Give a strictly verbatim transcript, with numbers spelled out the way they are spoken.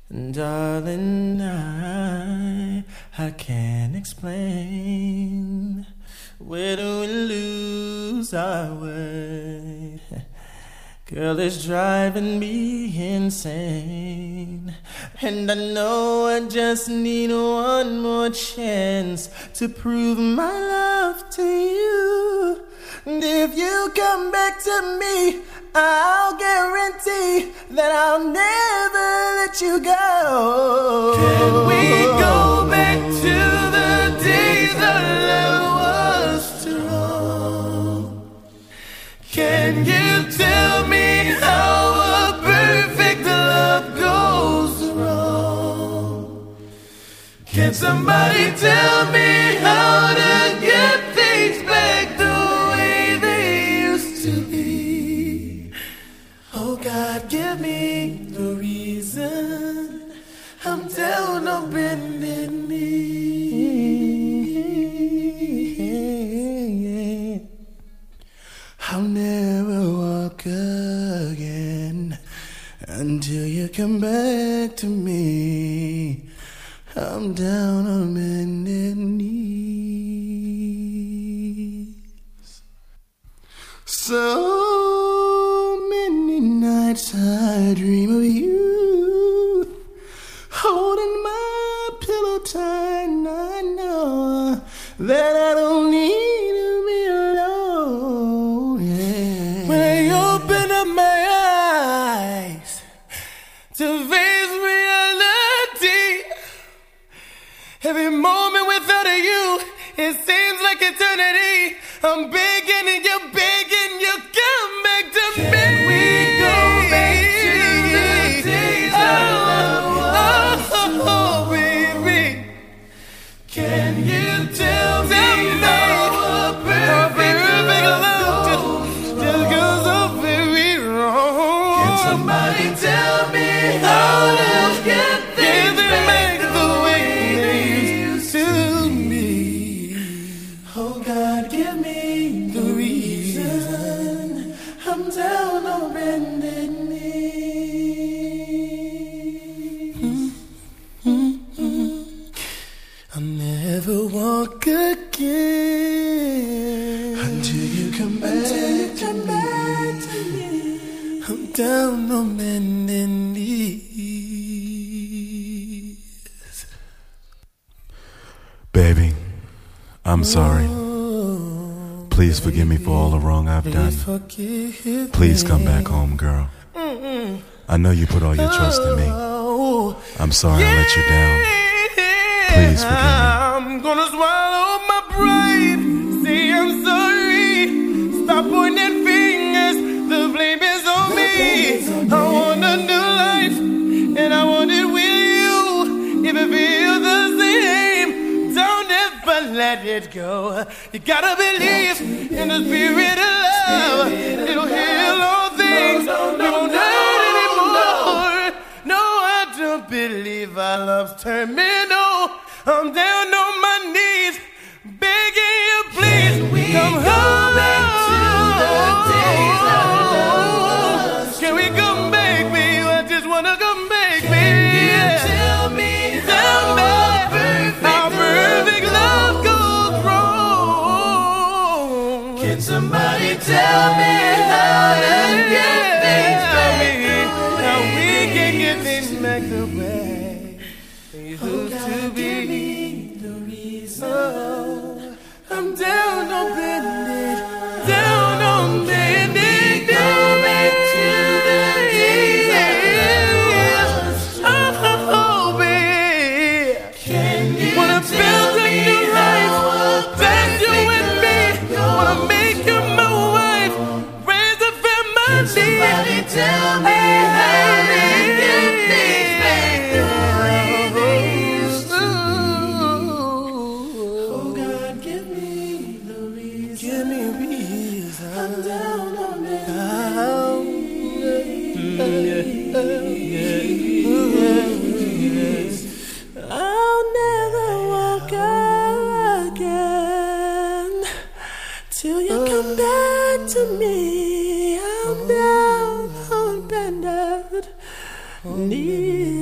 Darling, I, I can't explain. Where do we lose our way? Girl, it's driving me insane. And I know I just need one more chance to prove my love to you. And if you come back to me, I'll guarantee that I'll never let you go. Can we go back to the days our love was strong? Can you tell me how a perfect love goes wrong? Can somebody tell me how to get things back the way they used to be? Oh God, give me the reason I'm down on bended knee. I'll never walk again until you come back to me. I'm down on bended knees. So many nights I dream of you, holding my pillow tight, and I know that I don't need to be alone. Yeah. When I open up my eyes to face reality, every moment without you, it seems like eternity. I'm begging and you're begging, you come back to Can me. we go back to the days our love was oh, oh, baby. Can you tell me Tell me how a perfect love just, just goes so very wrong. Can somebody tell me how to get things back the way they used to be? Oh God, give me the reason I'm down on bended knee. I'll never walk again Until you come back, Until you come back to me. I'm down on bended knees. Baby, I'm sorry. Please forgive me for all the wrong I've done. Please come back home, girl. I know you put all your trust in me. I'm sorry I let you down. Please forgive me. I'm gonna swallow my pride. Say I'm sorry. Stop pointing fingers. The blame is on me. I want a new life, and I want it with you. If it feels the same, don't ever let it go. You gotta believe in the spirit of love. It'll heal all things. We won't hurt anymore. No, I don't believe our love's terminal. I'm down on my knees, begging you, please. Can we come go home? back to the days our love was Can we come back, baby? I just wanna come back, Can baby. you tell me Tell how me a perfect how perfect love goes wrong. Can somebody tell me how to get things back the How way we they can get used things to back the be? way they used Oh to God, give be. me the reason Oh, I'm down on bended, down on bended. Go back to the days our love was Oh, oh, baby. Can you Wanna tell build a me new life, how a that's you perfect and me. love Wanna goes make you my wife, raise a Can somebody family. tell me how to get things back the way they used to be? Oh God, give me the reason. Give me a reason. I'm down on it. I'll never walk again till you come back to me. I'm down on bended knee.